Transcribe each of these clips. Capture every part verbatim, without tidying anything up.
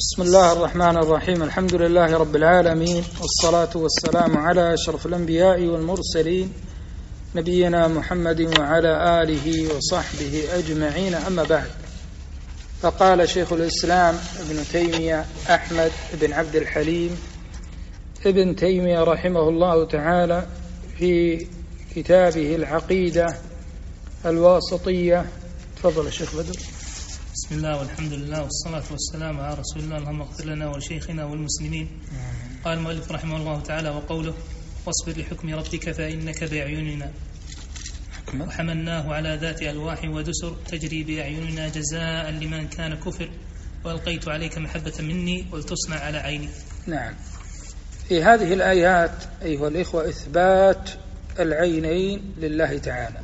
بسم الله الرحمن الرحيم. الحمد لله رب العالمين، والصلاة والسلام على أشرف الأنبياء والمرسلين نبينا محمد وعلى آله وصحبه أجمعين، أما بعد. فقال شيخ الإسلام ابن تيمية أحمد بن عبد الحليم ابن تيمية رحمه الله تعالى في كتابه العقيدة الواسطية. تفضل الشيخ بدر. بسم الله والحمد لله والصلاة والسلام على رسول الله. اللهم اغفر لنا ولشيخنا والمسلمين. قال المؤلف رحمه الله تعالى: وقوله: واصبر لحكم ربك فإنك بأعيننا، وحملناه على ذات ألواح ودسر تجري بأعيننا جزاء لمن كان كفر، وألقيت عليك محبة مني ولتصنع على عيني. نعم، في هذه الآيات أيها الإخوة إثبات العينين لله تعالى.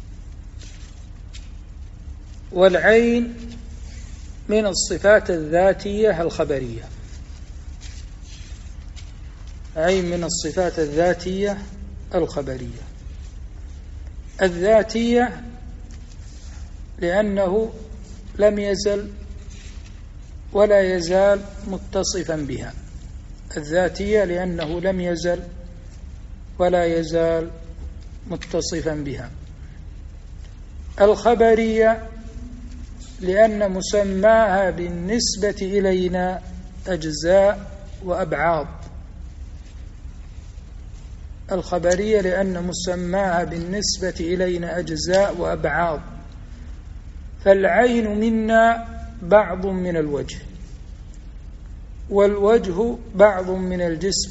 والعين من الصفات الذاتية الخبرية، عين من الصفات الذاتية الخبرية. الذاتية لأنه لم يزل ولا يزال متصفا بها، الذاتية لأنه لم يزل ولا يزال متصفا بها. الخبرية لأن مسماها بالنسبة إلينا أجزاء وأبعاض. الخبرية لأن مسماها بالنسبة إلينا أجزاء وأبعاض، فالعين منا بعض من الوجه، والوجه بعض من الجسم،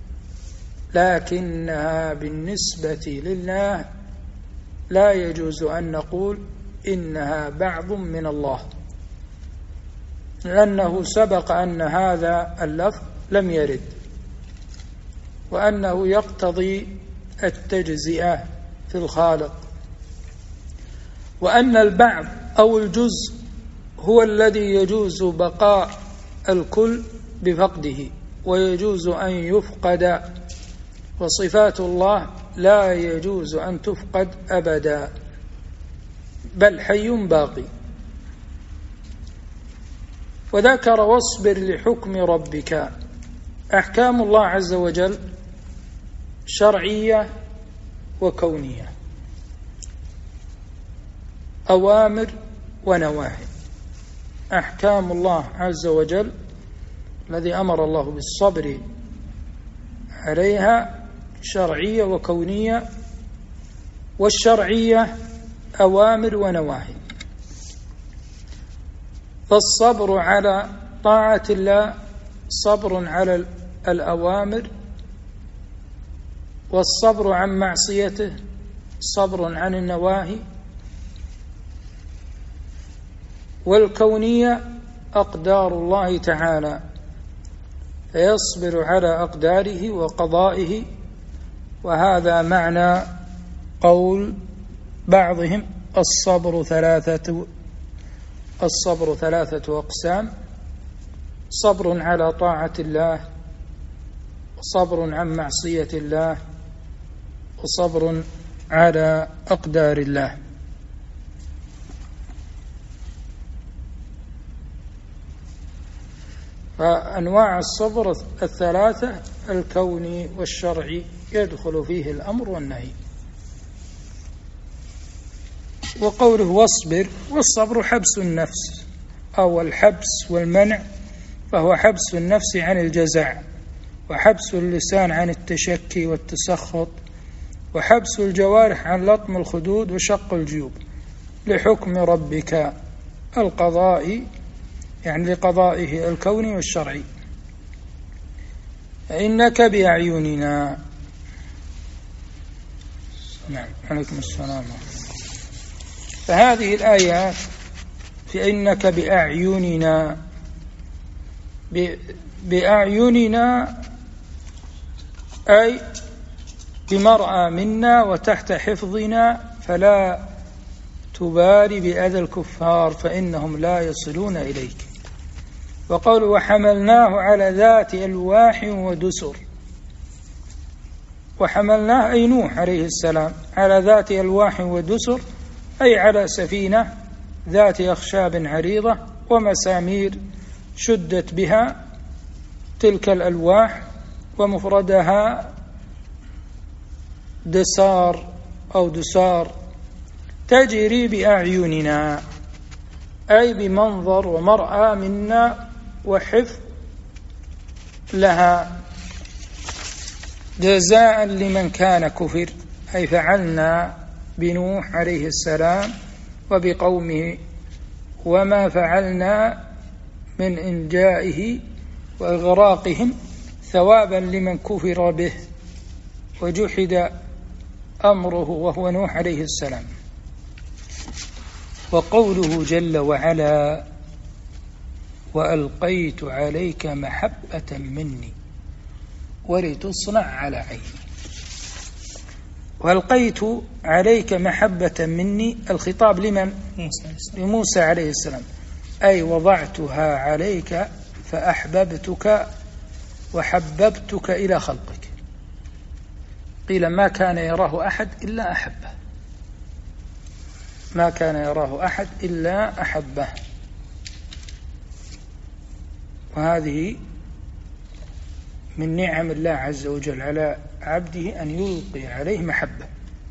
لكنها بالنسبة لله لا يجوز أن نقول إنها بعض من الله، لأنه سبق أن هذا اللفظ لم يرد، وأنه يقتضي التجزئة في الخالق، وأن البعض أو الجزء هو الذي يجوز بقاء الكل بفقده ويجوز أن يفقد، وصفات الله لا يجوز أن تفقد أبدا، بل حي باقي. وذكر: واصبر لحكم ربك. أحكام الله عز وجل شرعية وكونية، أوامر ونواهي. أحكام الله عز وجل الذي أمر الله بالصبر عليها شرعية وكونية، والشرعية أوامر ونواهي. فالصبر على طاعة الله صبر على الأوامر، والصبر عن معصيته صبر عن النواهي. والكونية أقدار الله تعالى، فيصبر على أقداره وقضائه، وهذا معنى قول بعضهم: الصبر ثلاثة الصبر ثلاثة أقسام: صبر على طاعة الله، وصبر عن معصية الله، وصبر على أقدار الله. فأنواع الصبر الثلاثة الكوني والشرعي يدخل فيه الأمر والنهي. وقوله واصبر، والصبر حبس النفس، أو الحبس والمنع، فهو حبس النفس عن الجزع، وحبس اللسان عن التشكي والتسخط، وحبس الجوارح عن لطم الخدود وشق الجيوب، لحكم ربك القضائي، يعني لقضائه الكوني والشرعي. إنك بأعيننا. نعم، عليكم السلام. فهذه الآيات في إنك بأعيننا، بأعيننا أي بمرأى منا وتحت حفظنا، فلا تبالي بأذى الكفار فإنهم لا يصلون إليك. وقول: وحملناه على ذات ألواح ودسر. وحملناه أي نوح عليه السلام على ذات ألواح ودسر، أي على سفينة ذات أخشاب عريضة ومسامير شدت بها تلك الألواح، ومفردها دسار أو دسار، تجري بأعيننا، أي بمنظر ومرأى منا وحفظ لها، جزاء لمن كان كفر، أي فعلنا بنوح عليه السلام وبقومه وما فعلنا من إنجائه وإغراقهم ثوابا لمن كفر به وجحد أمره، وهو نوح عليه السلام. وقوله جل وعلا: وألقيت عليك محبة مني ولتصنع على عيني. وألقيت عليك محبة مني، الخطاب لمن؟ لموسى عليه السلام، أي وضعتها عليك فأحببتك وحببتك إلى خلقك. قيل ما كان يراه أحد إلا أحبه، ما كان يراه أحد إلا أحبه. وهذه من نعم الله عز وجل على عبده أن يلقي عليه محبة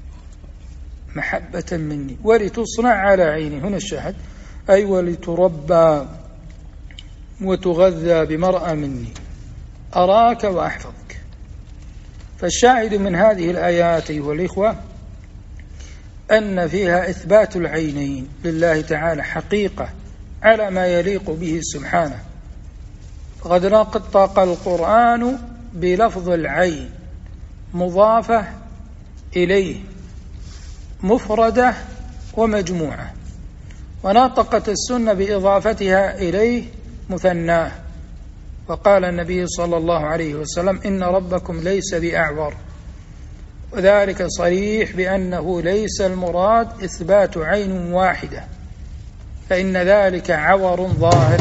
محبة مني ولتصنع على عيني. هنا الشاهد، أي ولتربى وتغذى بمرأى مني، أراك وأحفظك. فالشاهد من هذه الآيات أيها الإخوة أن فيها إثبات العينين لله تعالى حقيقة على ما يليق به سبحانه. فقد نطق القرآن بلفظ العين مضافة إليه مفردة ومجموعة، ونطقت السنة بإضافتها إليه مثناه. وقال النبي صلى الله عليه وسلم: إن ربكم ليس بأعور، وذلك صريح بأنه ليس المراد إثبات عين واحدة، فإن ذلك عور ظاهر.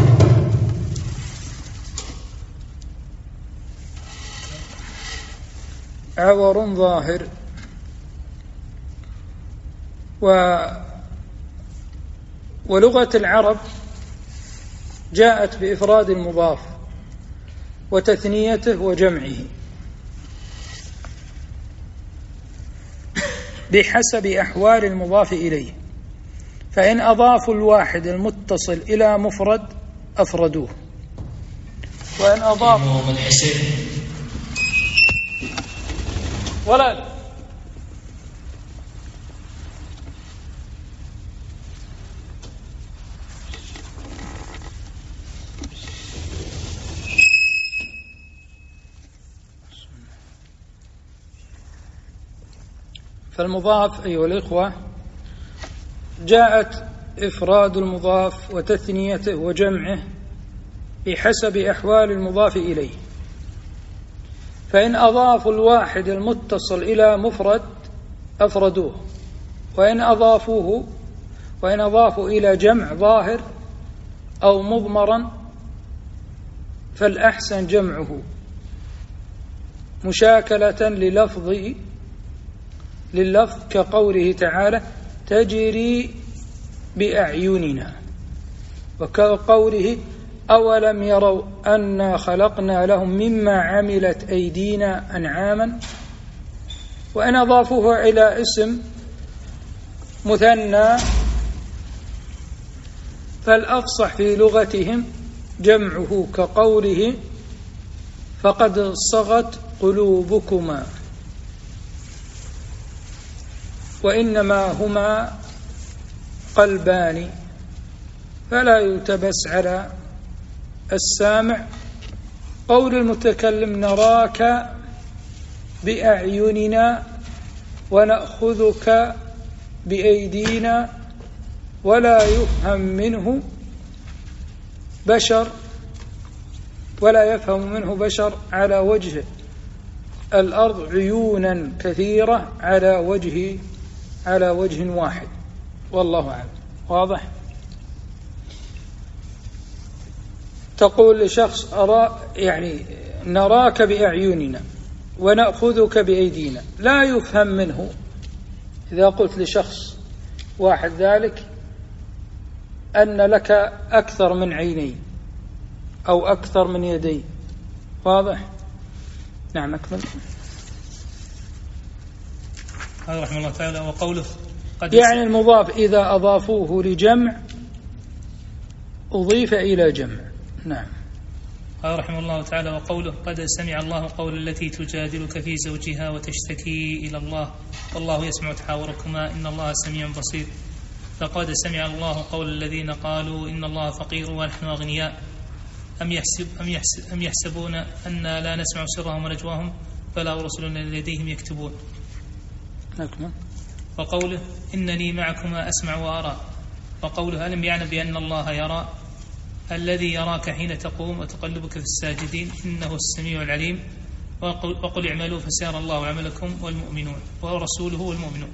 عور ظاهر. و ولغة العرب جاءت بإفراد المضاف وتثنيته وجمعه بحسب أحوال المضاف إليه، فإن أضافوا الواحد المتصل إلى مفرد أفردوه، وإن أضافوا ولا فالمضاف أيها الإخوة جاءت إفراد المضاف وتثنيته وجمعه بحسب أحوال المضاف إليه، فإن أضافوا الواحد المتصل إلى مفرد أفردوه، وإن أضافوه وإن أضافوا إلى جمع ظاهر أو مضمرا فالأحسن جمعه مشاكلة للفظ لللفظ كقوله تعالى: تجري بأعيننا، وكقوله: أولم يروا أنا خلقنا لهم مما عملت أيدينا أنعاما. وإن أضافوه إلى اسم مثنى فالأفصح في لغتهم جمعه كقوله: فقد صغت قلوبكما، وإنما هما قلبان، فلا يلتبس على السامع قول المتكلم: نراك بأعيننا ونأخذك بأيدينا، ولا يفهم منه بشر ولا يفهم منه بشر على وجه الأرض عيونا كثيرة على وجه على وجه واحد، والله أعلم. واضح؟ تقول لشخص: أرى يعني نراك بأعيننا ونأخذك بأيدينا، لا يفهم منه إذا قلت لشخص واحد ذلك أن لك أكثر من عينين، أو أكثر من يديه. واضح؟ نعم أكمل. قال رحمه الله تعالى وقوله قد يعني المضاف إذا أضافوه لجمع أضيف إلى جمع. نعم. قال رحمه الله تعالى وقوله قد سمع الله قول التي تجادلك في زوجها وتشتكي إلى الله والله يسمع تحاوركما إن الله سميع بصير. فقد سمع الله قول الذين قالوا إن الله فقير ونحن أغنياء أم, يحسب أم, يحسب أم يحسبون أن لا نسمع سرهم ونجواهم بلى ورسلنا لديهم يكتبون. نكمل. وقوله إنني معكما أسمع وأرى. وقوله ألم يعلم بأن الله يرى الذي يراك حين تقوم وتقلبك في الساجدين إنه السميع العليم. وقل, وقل اعملوا فسيرى الله عملكم والمؤمنون ورسوله والمؤمنون.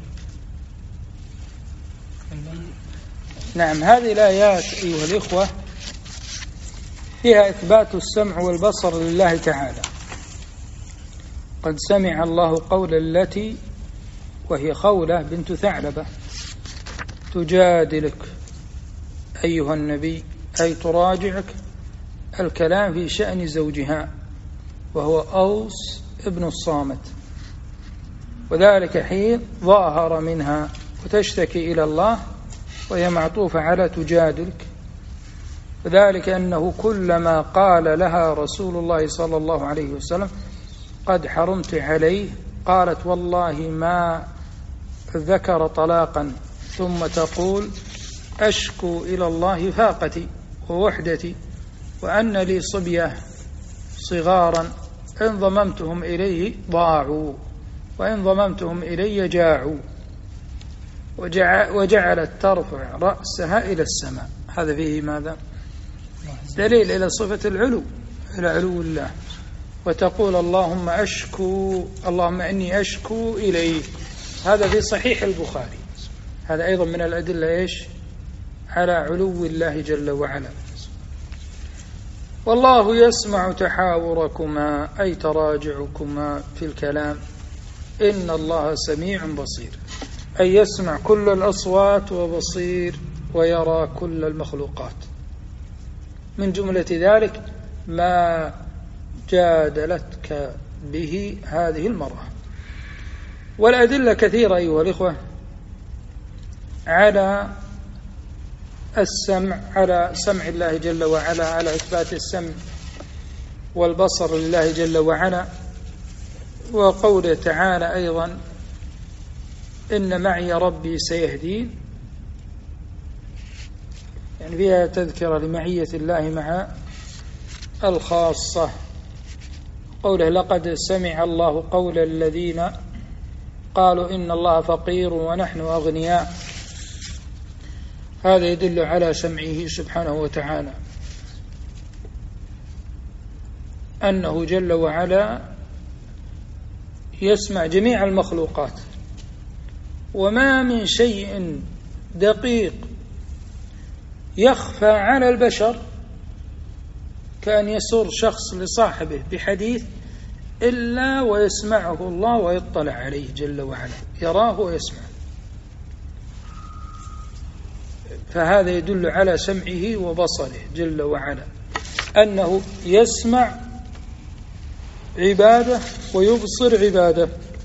نعم. هذه الآيات أيها الإخوة فيها إثبات السمع والبصر لله تعالى. قد سمع الله قول التي وهي خولة بنت ثعلبة تجادلك أيها النبي أي تراجعك الكلام في شأن زوجها وهو أوس ابن الصامت، وذلك حين ظاهر منها وتشتكي إلى الله وهي معطوفة على تجادلك، وذلك أنه كلما قال لها رسول الله صلى الله عليه وسلم قد حرمت عليه قالت والله ما ذكر طلاقا ثم تقول أشكو إلى الله فاقتي ووحدتي وأن لي صبية صغارا إن ضممتهم إليه ضاعوا وإن ضممتهم إلي جاعوا، وجعلت ترفع رأسها إلى السماء. هذا فيه ماذا؟ دليل إلى صفة العلو، إلى علو الله. وتقول اللهم أشكو اللهم إني أشكو إليك. هذا في صحيح البخاري. هذا أيضا من الأدلة إيش؟ على علو الله جل وعلا. والله يسمع تحاوركما أي تراجعكما في الكلام إن الله سميع بصير، أي يسمع كل الأصوات وبصير ويرى كل المخلوقات. من جملة ذلك ما جادلتك به هذه المرأة. والأدلة كثيرة أيها الإخوة على السمع، على سمع الله جل وعلا، على إثبات السمع والبصر لله جل وعلا. وقوله تعالى أيضا إن معي ربي سيهدين، يعني فيها تذكرة لمعية الله مع الخاصة. قوله لقد سمع الله قول الذين قالوا إن الله فقير ونحن أغنياء، هذا يدل على سمعه سبحانه وتعالى، أنه جل وعلا يسمع جميع المخلوقات، وما من شيء دقيق يخفى على البشر كأن يسر شخص لصاحبه بحديث إلا ويسمعه الله ويطلع عليه جل وعلا، يراه ويسمع. فهذا يدل على سمعه وبصره جل وعلا، أنه يسمع عباده ويبصر عباده.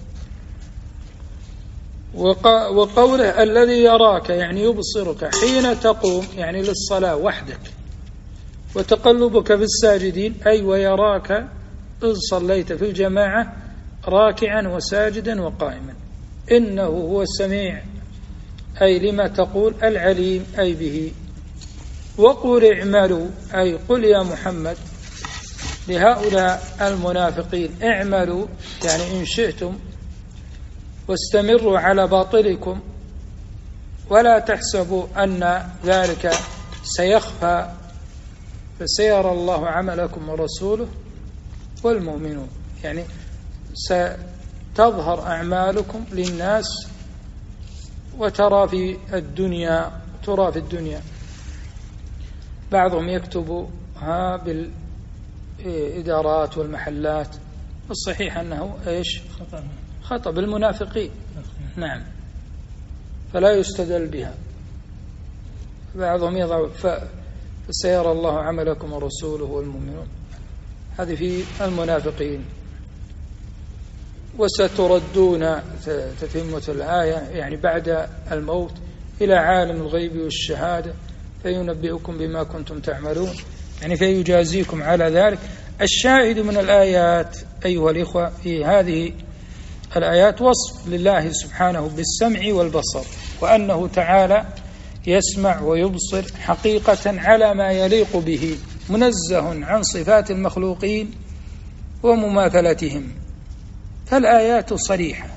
وقوله الذي يراك يعني يبصرك حين تقوم يعني للصلاة وحدك وتقلبك في الساجدين، أي ويراك إذ صليت في الجماعة راكعا وساجدا وقائما. إنه هو السميع أي لما تقول العليم أي به. وقل اعملوا أي قل يا محمد لهؤلاء المنافقين اعملوا يعني إن شئتم واستمروا على باطلكم ولا تحسبوا أن ذلك سيخفى، فسيرى الله عملكم ورسوله والمؤمنون. يعني ستظهر أعمالكم للناس وترى في الدنيا ترى في الدنيا بعضهم يكتبها بالإدارات والمحلات، الصحيح أنه إيش خطأ بالمنافقين. نعم، فلا يستدل بها. بعضهم يضع فسيرى الله عملكم ورسوله والمؤمنون. هذه في المنافقين. وستردون تتمة الآية يعني بعد الموت إلى عالم الغيب والشهادة فينبئكم بما كنتم تعملون، يعني فيجازيكم على ذلك. الشاهد من الآيات أيها الإخوة في هذه الآيات وصف لله سبحانه بالسمع والبصر، وأنه تعالى يسمع ويبصر حقيقة على ما يليق به، منزه عن صفات المخلوقين ومماثلتهم. فالآيات صريحة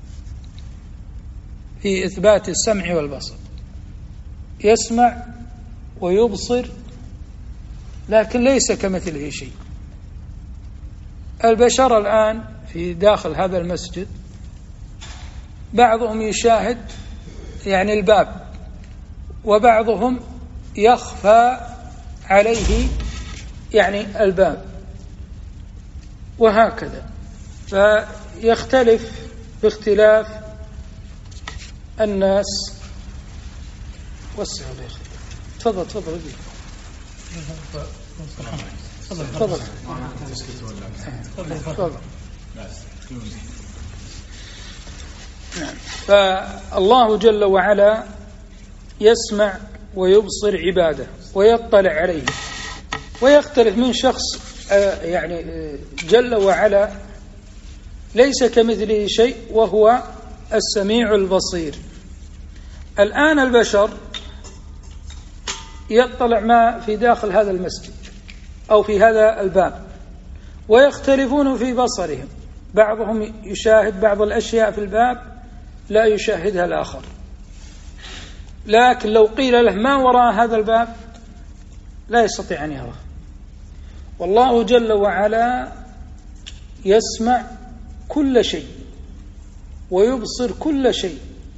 في إثبات السمع والبصر، يسمع ويبصر لكن ليس كمثله شيء. البشر الآن في داخل هذا المسجد بعضهم يشاهد يعني الباب، وبعضهم يخفى عليه يعني الباب، وهكذا. فيختلف باختلاف الناس. وسع الله يخليك. تفضل تفضل تفضل تفضل تفضل. فالله جل وعلا يسمع ويبصر عباده ويطلع عليه، ويختلف من شخص يعني جل وعلا ليس كمثله شيء وهو السميع البصير. الآن البشر يطلع ما في داخل هذا المسجد أو في هذا الباب ويختلفون في بصرهم، بعضهم يشاهد بعض الأشياء في الباب لا يشاهدها الآخر، لكن لو قيل له ما وراء هذا الباب لا يستطيع أن يراه. والله جل وعلا يسمع كل شيء ويبصر كل شيء،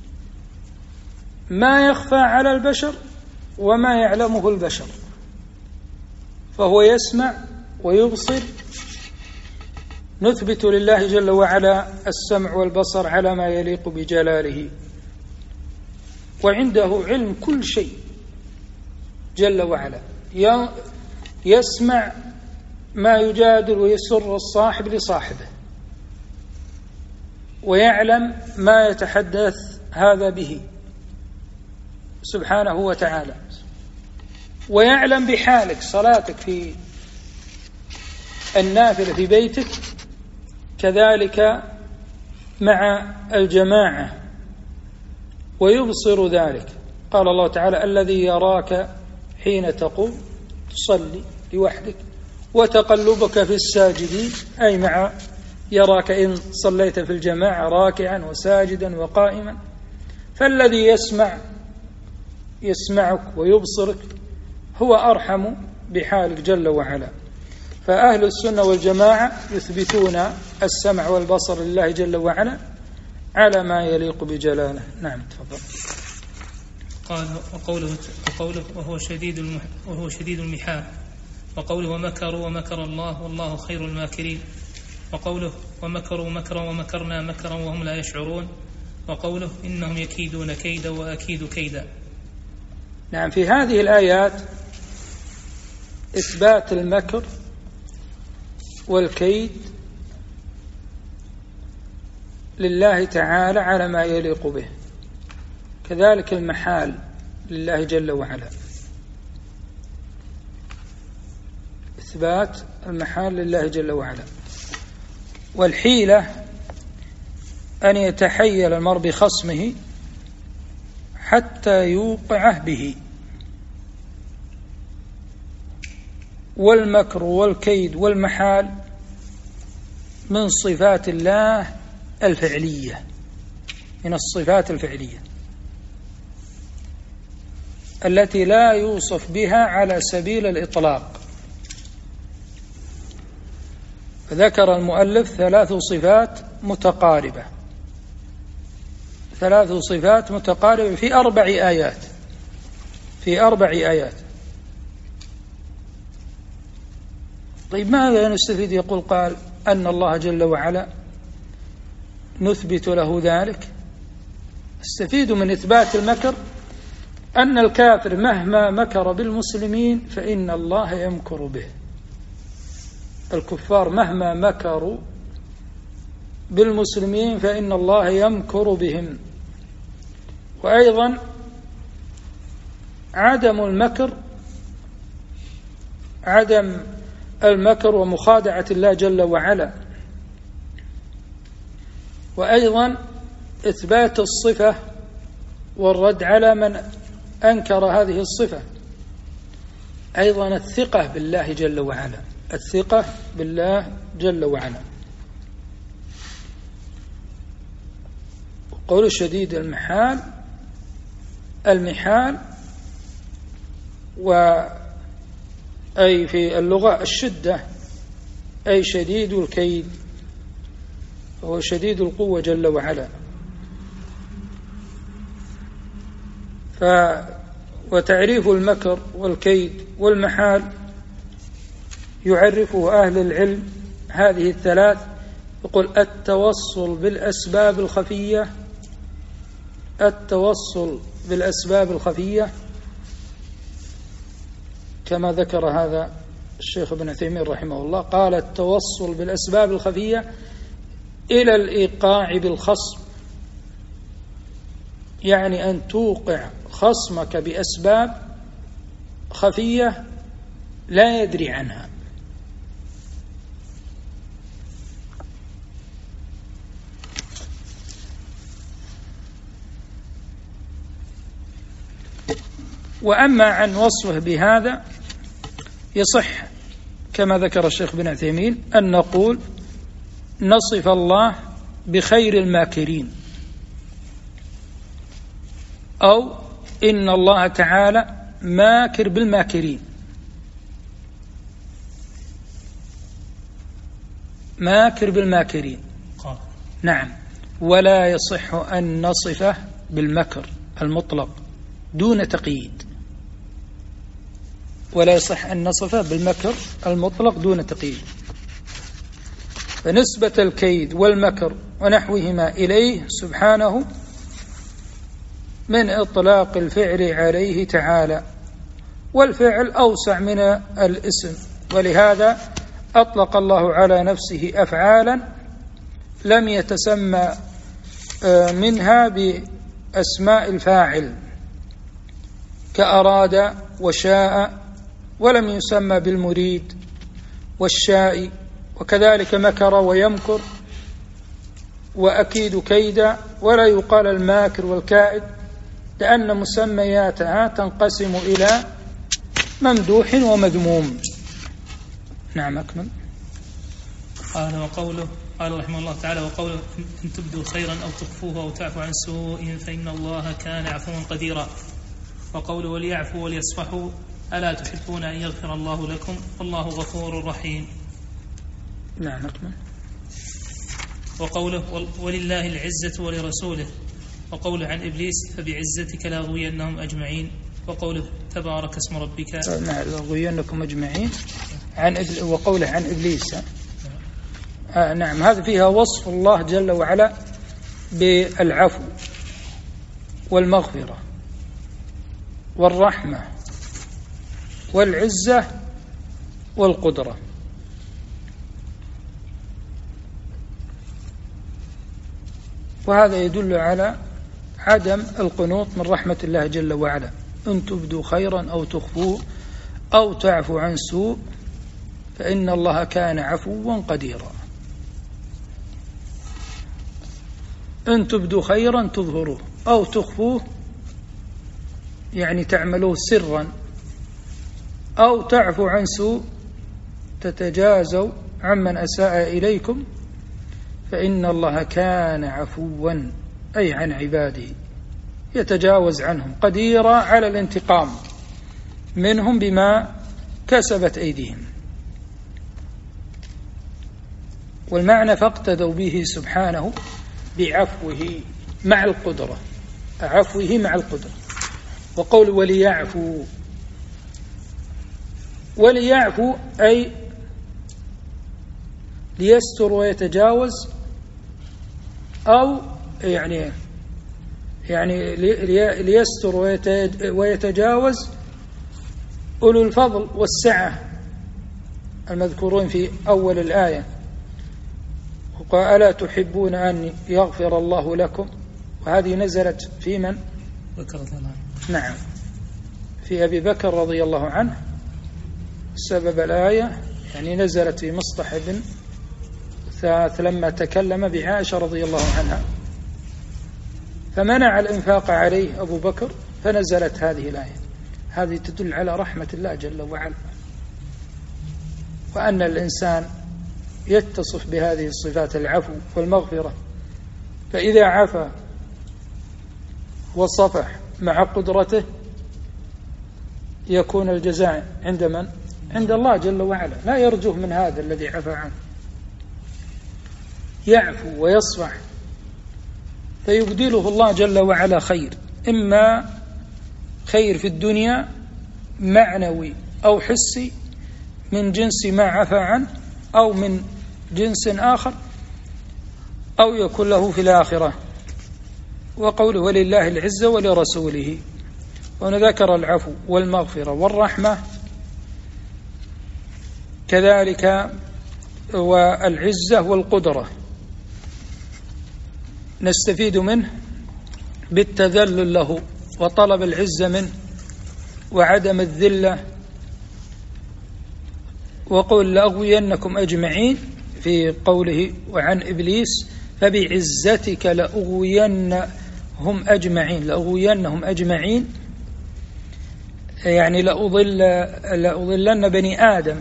ما يخفى على البشر وما يعلمه البشر، فهو يسمع ويبصر. نثبت لله جل وعلا السمع والبصر على ما يليق بجلاله، وعنده علم كل شيء جل وعلا. يسمع ما يجادل ويسر الصاحب لصاحبه، ويعلم ما يتحدث هذا به سبحانه وتعالى، ويعلم بحالك، صلاتك في النافلة في بيتك كذلك مع الجماعة، ويبصر ذلك. قال الله تعالى: الذي يراك حين تقوم تصلي لوحدك وتقلبك في الساجدين، أي مع يراك إن صليت في الجماعة راكعا وساجدا وقائما. فالذي يسمع يسمعك ويبصرك هو أرحم بحالك جل وعلا. فأهل السنة والجماعة يثبتون السمع والبصر لله جل وعلا على ما يليق بجلاله. نعم تفضل. قال وقوله, وقوله وهو شديد المح وهو شديد المحال، وقوله ومكروا ومكر الله والله خير الماكرين، وقوله ومكروا مكرا ومكرنا مكرا وهم لا يشعرون، وقوله إنهم يكيدون كيدا وأكيد كيدا. نعم، في هذه الآيات إثبات المكر والكيد لله تعالى على ما يليق به، كذلك المحال لله جل وعلا، إثبات المحال لله جل وعلا. والحيلة أن يتحيل المرء بخصمه حتى يوقعه به. والمكر والكيد والمحال من صفات الله الفعلية، من الصفات الفعلية التي لا يوصف بها على سبيل الإطلاق. فذكر المؤلف ثلاث صفات متقاربة، ثلاث صفات متقاربة في أربع آيات في أربع آيات. طيب ماذا نستفيد؟ يقول قال أن الله جل وعلا نثبت له ذلك. استفيد من إثبات المكر أن الكافر مهما مكر بالمسلمين فإن الله يمكر به. الكفار مهما مكروا بالمسلمين فإن الله يمكر بهم. وأيضا عدم المكر عدم المكر ومخادعة الله جل وعلا، وأيضا إثبات الصفة والرد على من أنكر هذه الصفة، أيضا الثقة بالله جل وعلا، الثقة بالله جل وعلا. قول شديد المحال المحال وأي في اللغة الشدة، أي شديد الكيد، هو شديد القوة جل وعلا. ف وتعريف المكر والكيد والمحال يعرفه أهل العلم هذه الثلاث، يقول التوصل بالأسباب الخفية التوصل بالأسباب الخفية كما ذكر هذا الشيخ ابن عثيمين رحمه الله، قال التوصل بالأسباب الخفية إلى الإيقاع بالخصم، يعني أن توقع خصمك بأسباب خفية لا يدري عنها. وأما عن وصفه بهذا يصح كما ذكر الشيخ بن عثيمين أن نقول نصف الله بخير الماكرين، أو إن الله تعالى ماكر بالماكرين، ماكر بالماكرين. نعم. ولا يصح أن نصفه بالمكر المطلق دون تقييد، ولا يصح أن نصفه بالمكر المطلق دون تقييد. فنسبة الكيد والمكر ونحوهما إليه سبحانه من إطلاق الفعل عليه تعالى، والفعل أوسع من الاسم، ولهذا أطلق الله على نفسه أفعالا لم يتسمى منها بأسماء الفاعل كأراد وشاء، ولم يسمى بالمريد والشاء، وكذلك مكر ويمكر وأكيد كيدا، ولا يقال الماكر والكائد، لأن مسمياتها تنقسم إلى ممدوح ومذموم. نعم أكمل. قال وقوله قال رحمه الله تعالى وقوله إن تبدوا خيرا أو تخفوه أو تعفوا عن سوء فإن الله كان عفوا قديرا. وقوله وليعفوا وليصفحوا ألا تحبون أن يغفر الله لكم والله غفور رحيم. نعم أكمل. وقوله ولله العزة ولرسوله. وقوله عن إبليس فبعزتك لأغوينهم أجمعين. وقوله تبارك اسم ربك لأغوينكم أجمعين. عن إبل... وقوله عن إبليس. آه نعم، هذا فيها وصف الله جل وعلا بالعفو والمغفرة والرحمة والعزة والقدرة. وهذا يدل على عدم القنوط من رحمة الله جل وعلا. إن تبدوا خيرا أو تخفوه أو تعفوا عن سوء فإن الله كان عفوا قديرا. إن تبدوا خيرا تظهروه أو تخفوه يعني تعملوه سرا، أو تعفوا عن سوء تتجازوا عمن أساء إليكم فإن الله كان عفوا أي عن عباده يتجاوز عنهم قديرا على الانتقام منهم بما كسبت أيديهم. والمعنى فاقتدوا به سبحانه بعفوه مع القدرة، عفوه مع القدرة. وقول وليعفوا، وليعفوا أي ليستر ويتجاوز، أو يعني يعني ليستر ويتجاوز أولو الفضل والسعة المذكورون في أول الآية. وقال ألا تحبون أن يغفر الله لكم، وهذه نزلت في من؟ نعم، في أبي بكر رضي الله عنه. سبب الآية يعني نزلت في مصطح بن ثاث لما تكلم بعائشة رضي الله عنها فمنع الإنفاق عليه أبو بكر، فنزلت هذه الآية. هذه تدل على رحمة الله جل وعلا، وأن الإنسان يتصف بهذه الصفات العفو والمغفرة، فإذا عفا وصفح مع قدرته يكون الجزاء عند من؟ عند الله جل وعلا، لا يرجوه من هذا الذي عفى عنه. يعفو ويصفح فيبدله الله جل وعلا خير، إما خير في الدنيا معنوي أو حسي من جنس ما عفى عنه، أو من جنس آخر، أو يكون له في الآخرة. وقوله ولله العزة ولرسوله، ونذكر العفو والمغفرة والرحمة كذلك، والعزة والقدرة نستفيد منه بالتذلل له وطلب العزة منه وعدم الذلة. وقل لأغوينكم أجمعين في قوله وعن إبليس فبعزتك لأغوينهم أجمعين، لأغوينهم أجمعين يعني لأضل لأضلن بني آدم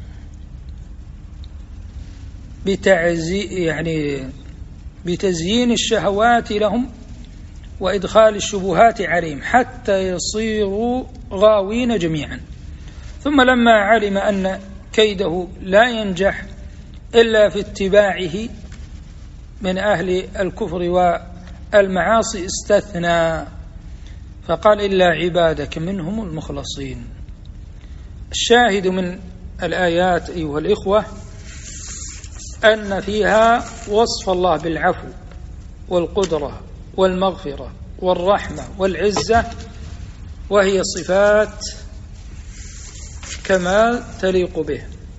بتعزي يعني بتزيين الشهوات لهم وإدخال الشبهات عليهم حتى يصيروا غاوين جميعا. ثم لما علم أن كيده لا ينجح إلا في اتباعه من أهل الكفر والمعاصي استثنى فقال إلا عبادك منهم المخلصين. الشاهد من الآيات أيها الإخوة أن فيها وصف الله بالعفو والقدرة والمغفرة والرحمة والعزة، وهي صفات كمال تليق به.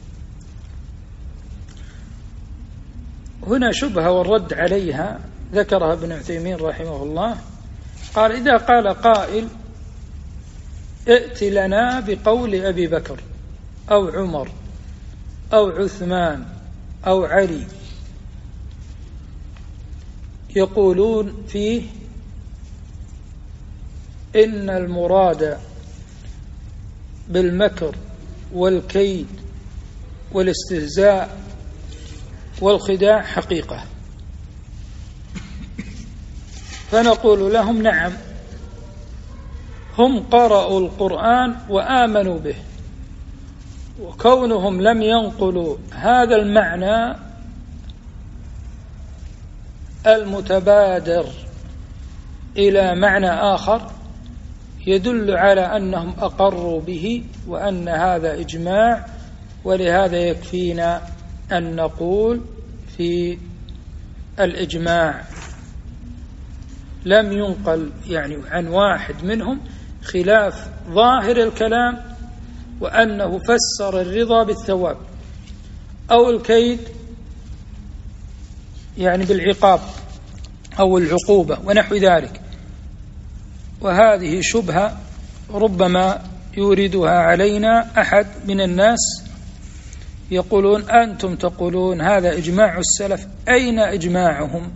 هنا شبهة والرد عليها ذكرها ابن عثيمين رحمه الله، قال إذا قال قائل ائت لنا بقول أبي بكر أو عمر أو عثمان أو علي يقولون فيه إن المراد بالمكر والكيد والاستهزاء والخداع حقيقة، فنقول لهم نعم، هم قرأوا القرآن وآمنوا به، وكونهم لم ينقلوا هذا المعنى المتبادر إلى معنى آخر يدل على أنهم أقروا به وأن هذا إجماع. ولهذا يكفينا أن نقول في الإجماع لم ينقل يعني عن واحد منهم خلاف ظاهر الكلام، وأنه فسر الرضا بالثواب أو الكيد يعني بالعقاب أو العقوبة ونحو ذلك. وهذه شبهة ربما يوردها علينا أحد من الناس، يقولون أنتم تقولون هذا إجماع السلف، أين إجماعهم؟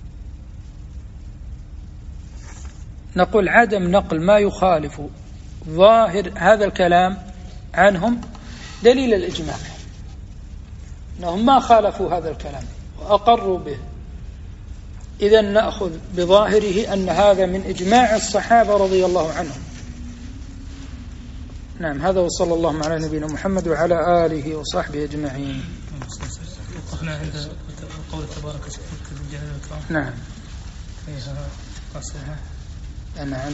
نقول عدم نقل ما يخالف ظاهر هذا الكلام عنهم دليل الإجماع، أنهم ما خالفوا هذا الكلام وأقروا به. إذن نأخذ بظاهره أن هذا من إجماع الصحابة رضي الله عنهم. نعم، هذا وصلى الله على نبينا محمد وعلى آله وصحبه أجمعين. وقفنا عند قول تبارك وتعالى. نعم. فيها قصها. نعم.